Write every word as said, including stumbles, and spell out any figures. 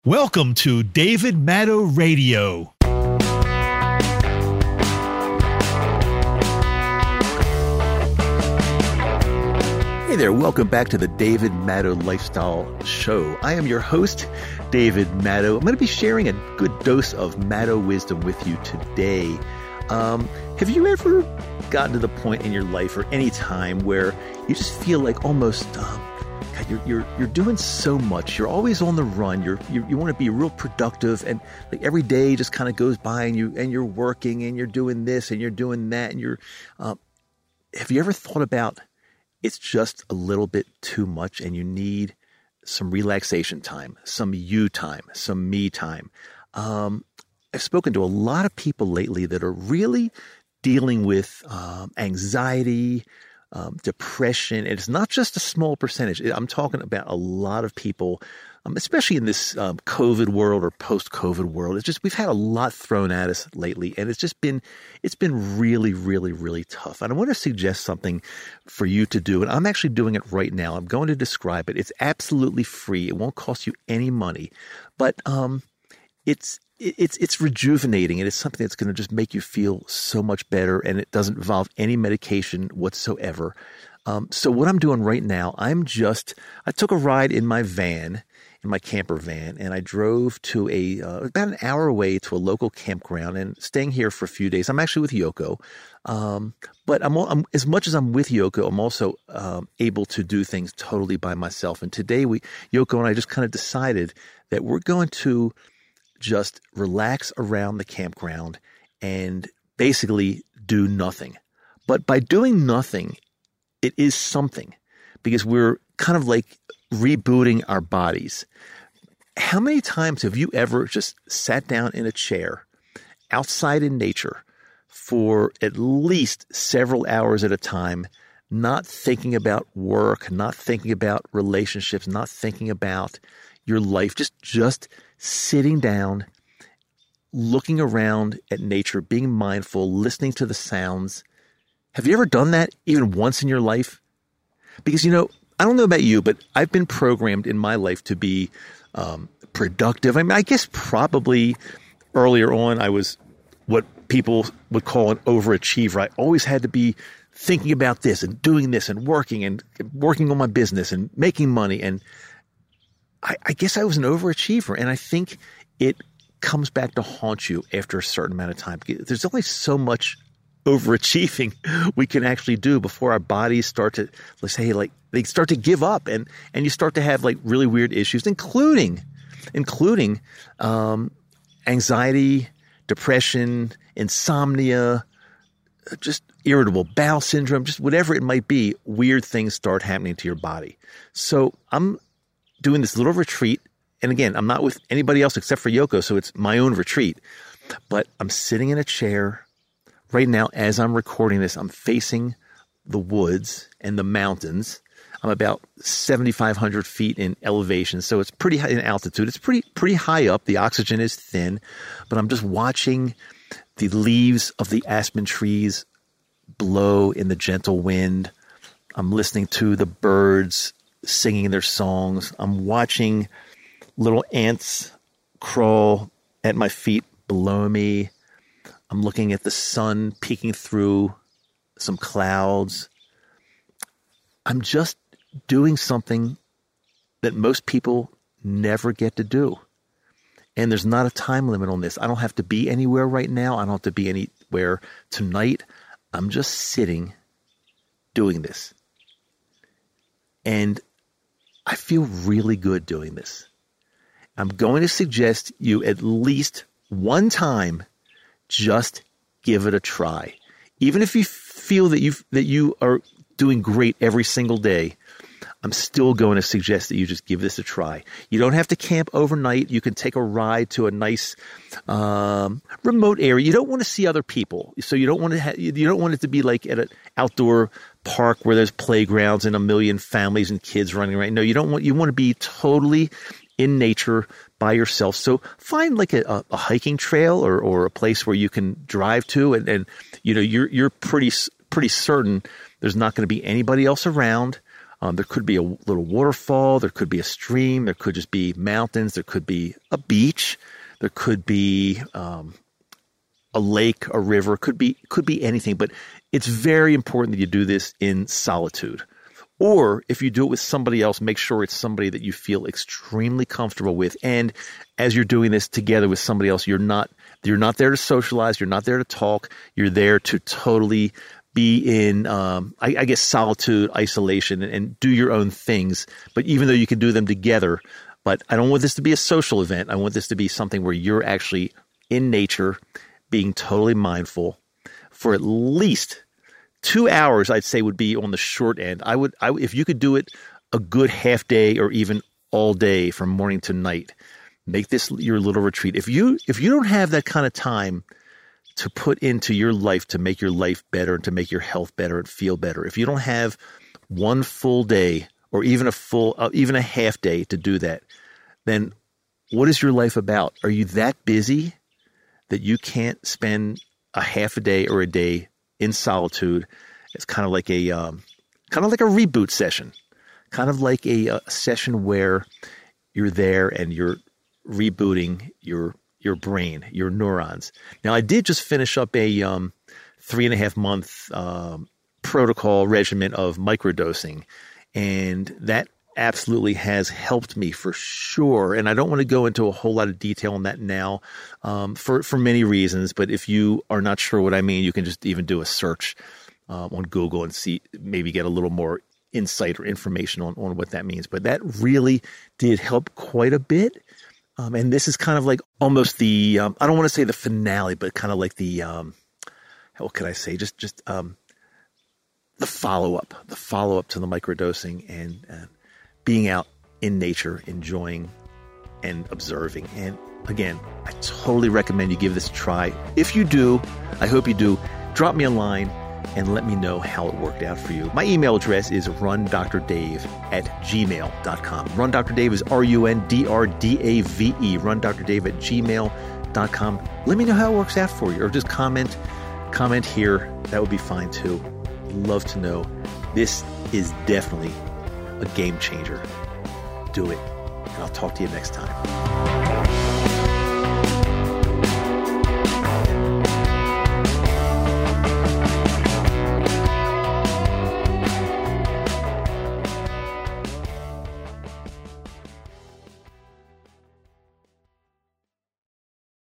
Welcome to David Maddow Radio. Hey there, welcome back to the David Maddow Lifestyle Show. I am your host, David Maddow. I'm going to be sharing a good dose of Maddow wisdom with you today. Um, have you ever gotten to the point in your life or any time where you just feel like almost... Um, God, you're you're you're doing so much. You're always on the run. You're you you want to be real productive, and like every day just kind of goes by, and you and you're working, and you're doing this, and you're doing that, and you're. Um, have you ever thought about it's just a little bit too much, and you need some relaxation time, some you time, some me time? Um, I've spoken to a lot of people lately that are really dealing with um, anxiety. Um, depression, and it's not just a small percentage. I'm talking about a lot of people, um, especially in this um, COVID world or post-COVID world. It's just we've had a lot thrown at us lately, and it's just been it's been really, really, really tough. And I want to suggest something for you to do, and I'm actually doing it right now. I'm going to describe it. It's absolutely free. It won't cost you any money, but um, it's It's it's rejuvenating, and it's something that's going to just make you feel so much better, and it doesn't involve any medication whatsoever. Um, so what I'm doing right now, I'm just – I took a ride in my van, in my camper van, and I drove to a uh, about an hour away to a local campground and staying here for a few days. I'm actually with Yoko, um, but I'm, I'm as much as I'm with Yoko, I'm also um, able to do things totally by myself. And today we Yoko and I just kind of decided that we're going to – just relax around the campground and basically do nothing. But by doing nothing, it is something because we're kind of like rebooting our bodies. How many times have you ever just sat down in a chair outside in nature for at least several hours at a time, not thinking about work, not thinking about relationships, not thinking about your life, just just sitting down, looking around at nature, being mindful, listening to the sounds? Have you ever done that even once in your life? Because, you know, I don't know about you, but I've been programmed in my life to be um, productive. I mean, I guess probably earlier on I was what people would call an overachiever. I always had to be thinking about this and doing this and working and working on my business and making money. And I, I guess I was an overachiever, and I think it comes back to haunt you after a certain amount of time. There's only so much overachieving we can actually do before our bodies start to, let's say, like they start to give up, and and you start to have like really weird issues, including including um, anxiety, depression, insomnia, just irritable bowel syndrome, just whatever it might be. Weird things start happening to your body. So I'm doing this little retreat. And again, I'm not with anybody else except for Yoko, so it's my own retreat. But I'm sitting in a chair right now as I'm recording this. I'm facing the woods and the mountains. I'm about seventy-five hundred feet in elevation, so it's pretty high in altitude. It's pretty pretty high up. The oxygen is thin, but I'm just watching the leaves of the aspen trees blow in the gentle wind. I'm listening to the birds singing their songs. I'm watching little ants crawl at my feet below me. I'm looking at the sun peeking through some clouds. I'm just doing something that most people never get to do. And there's not a time limit on this. I don't have to be anywhere right now. I don't have to be anywhere tonight. I'm just sitting doing this. And I feel really good doing this. I'm going to suggest you at least one time just give it a try. Even if you feel that you that you are doing great every single day, I'm still going to suggest that you just give this a try. You don't have to camp overnight. You can take a ride to a nice um, remote area. You don't want to see other people, so you don't want to. Ha- you don't want it to be like at an outdoor park where there's playgrounds and a million families and kids running around. No, you don't want. You want to be totally in nature by yourself. So find like a, a, a hiking trail or, or a place where you can drive to, and, and you know you're you're pretty pretty certain there's not going to be anybody else around. Um, there could be a little waterfall. There could be a stream. There could just be mountains. There could be a beach. There could be um, a lake, a river. Could be could be anything. But it's very important that you do this in solitude. Or if you do it with somebody else, make sure it's somebody that you feel extremely comfortable with. And as you're doing this together with somebody else, you're not you're not there to socialize. You're not there to talk. You're there to totally be in, um, I, I guess, solitude, isolation, and, and do your own things. But even though you can do them together, but I don't want this to be a social event. I want this to be something where you're actually in nature, being totally mindful for at least two hours. I'd say would be on the short end. I would, I, if you could do it a good half day or even all day from morning to night, make this your little retreat. If you if you don't have that kind of time to put into your life to make your life better and to make your health better and feel better, if you don't have one full day or even a full, uh, even a half day to do that, then what is your life about? Are you that busy that you can't spend a half a day or a day in solitude? It's kind of like a um, kind of like a reboot session, kind of like a, a session where you're there and you're rebooting your your brain, your neurons. Now, I did just finish up a um, three and a half month um, protocol regimen of microdosing, and that absolutely has helped me for sure. And I don't want to go into a whole lot of detail on that now um, for, for many reasons, but if you are not sure what I mean, you can just even do a search uh, on Google and see, maybe get a little more insight or information on, on what that means. But that really did help quite a bit. Um, and this is kind of like almost the, um, I don't want to say the finale, but kind of like the, um, what could I say? Just, just um, the follow-up, the follow-up to the microdosing and uh, being out in nature, enjoying and observing. And again, I totally recommend you give this a try. If you do, I hope you do, drop me a line and let me know how it worked out for you. My email address is run dr dave at gmail dot com. RunDrDave is R U N D R D A V E, RunDrDave at gmail dot com. Let me know how it works out for you, or just comment, comment here. That would be fine too. Love to know. This is definitely a game changer. Do it. And I'll talk to you next time.